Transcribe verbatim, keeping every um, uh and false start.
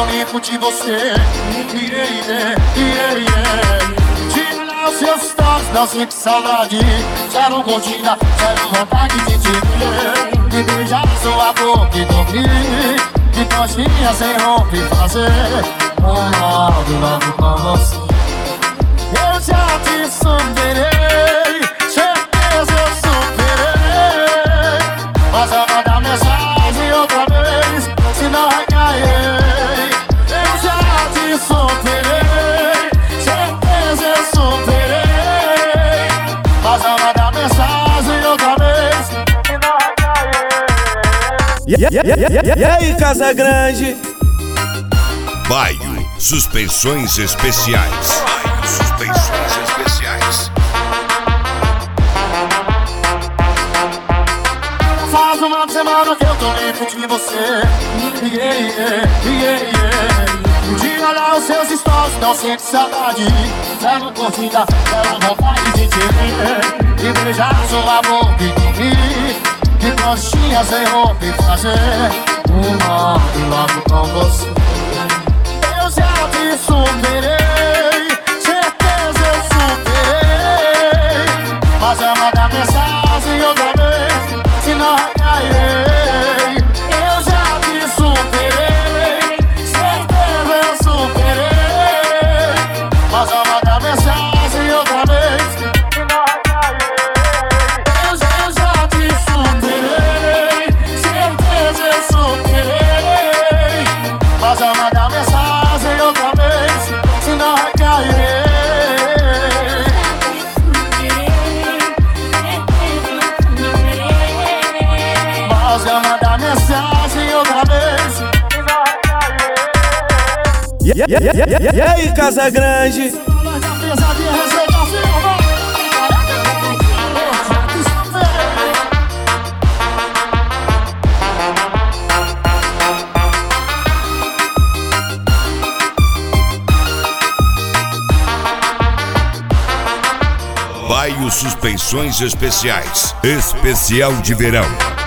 eu lembro de você. Yeah, yeah, yeah, yeah. De olhar os seus stories, não sinto saudade. Zero curtida, zero vontade de te ver. De beijar sua boca e dormir. De coxinha sem roupa e fazer um logo, logo com você. Eu já te superei, certeza eu superei. Mas eu vou dar mensagem outra vez, se não recair. Eu já te superei, certeza eu superei. Mas eu vou dar mensagem outra vez, se não recair. E yeah, yeah, yeah, yeah, yeah, aí, Casa Grande? Baio Suspensões Especiais. Baio Suspensões Especiais. Faz uma semana que eu tô livre de você. Yeah, yeah, yeah, yeah. De olhar os seus stories, não sinto saudade. Zero curtida, zero vontade de te ver. De beijar sua boca e dormir. De coxinha sem roupa e fazer um logo, logo com você. Eu já te superei, certeza eu superei. Mas eu vou dar mensagem outra vez, se não recair. Eu já te superei, certeza eu superei. Mas eu vou dar mensagem outra vez, se não recair. Eu já, eu já te superei, certeza eu superei. Mas eu vou dar mensagem outra vez, se não recair. Mas eu vou dar mensagem outra vez, se não recair. E yeah, yeah, yeah, yeah, yeah, aí, Casa Grande? Nós já fez a minha receita firma. Baio Suspensões Especiais. Especial de verão.